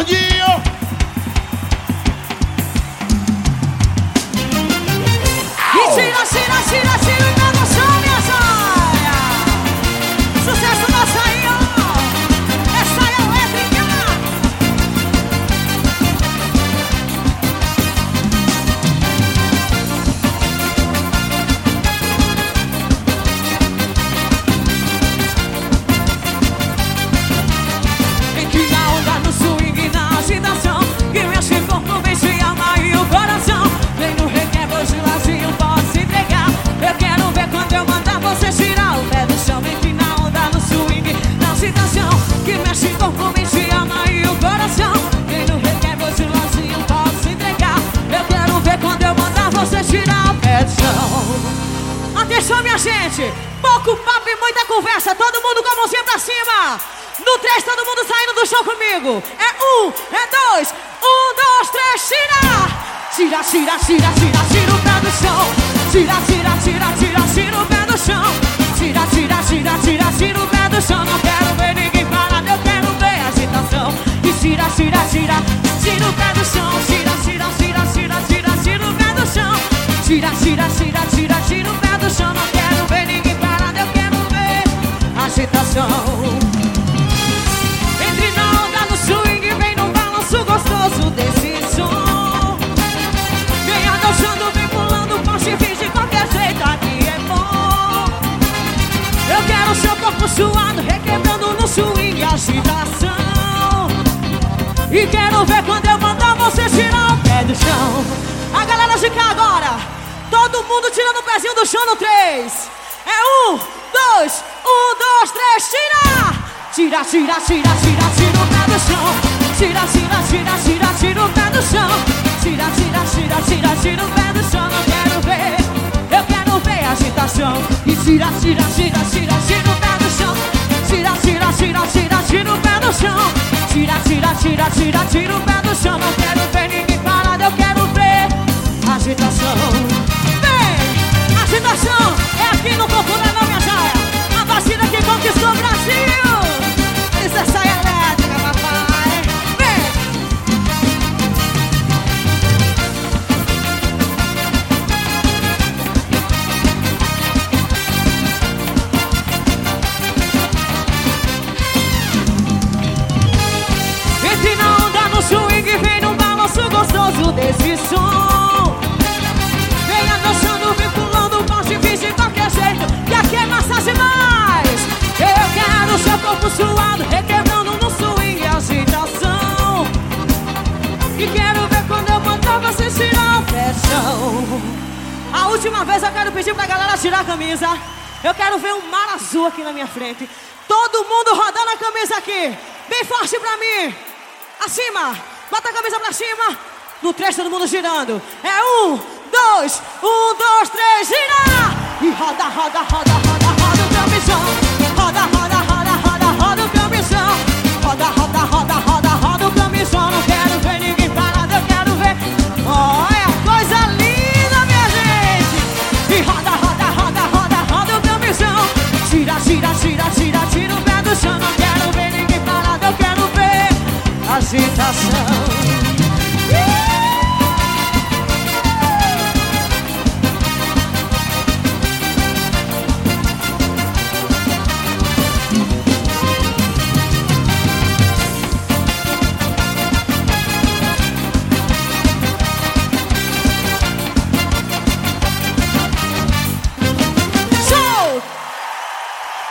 gordinho. E tira, tira, tira, tira o pé do chão, minha joia. Sucesso nosso aí, ó. Essa é a elétrica. Entre na onda, no swing, na agitação, que mexe o corpo, vem se ama e o coração. Vem no requebro de lazinho, pode se entregar. Eu quero ver quando eu mandar você tirar o pé do chão. Entre na onda, no swing, na agitação, que mexe o corpo, vem se ama e o coração. Vem no requebro de lazinho, pode se entregar. Eu quero ver quando eu mandar você tirar o pé do chão. Atenção, minha gente, pouco papo e muita conversa. Todo mundo com a mãozinha pra cima. No 3, todo mundo saindo do chão comigo. É 1, é 2, 1, 2, 3, tira! Tira, tira, tira, tira, tira o pé do chão. Tira, tira, tira, tira, tira o pé do chão. Tira, tira, tira, tira, tira o pé do chão. Não quero ver ninguém parado, eu quero ver agitação. E tira, tira, tira, tira o pé do chão. Tira, tira, tira, tira, tira, tira o pé do chão. Tira, tira, tira, tira, tira o pé do chão. Não quero ver ninguém parado, eu quero ver agitação. Entre na onda, no swing, vem no balanço gostoso desse som. Venha dançando, vem pulando, pode vir de qualquer jeito, aqui é bom. Eu quero seu corpo suado, requebrando no swing, agitação. E quero ver quando eu mandar você tirar o pé do chão. A galera de cá agora, todo mundo tirando o pezinho do chão no 3. É 1, 2, 1, 2, 3, tira! Tira, tira, tira, tira, tira o pé do chão. Tira, tira, tira, tira, tira o pé do chão. Tira, tira, tira, tira, tira o pé do chão. Não quero ver, eu quero ver agitação. E tira, tira, tira, tira, tira o pé do chão. Tira, tira, tira, tira, tira o pé do chão. Tira, tira, tira, tira, tira o pé do chão. Não quero ver ninguém parado, eu quero ver agitação. Vem, agitação é aqui no Popular, não, minha joia. A vacina que conquistou o Brasil. Essa é elétrica, papai. Vem! Entre na onda, no swing, vem no balanço gostoso desse som. Venha dançando, vem pulando, pode vir de qualquer jeito, que aqui é massa demais. Eu quero seu corpo suado, requebrando no swing, agitação. E quero ver quando eu mandar você tirar o pé do chão. A última vez eu quero pedir pra galera tirar a camisa. Eu quero ver um mar azul aqui na minha frente. Todo mundo rodando a camisa aqui. Bem forte pra mim. Acima, bota a camisa pra cima. No 3, todo mundo girando. É 1, 2, 1, 2, 3, gira! E roda, roda, roda,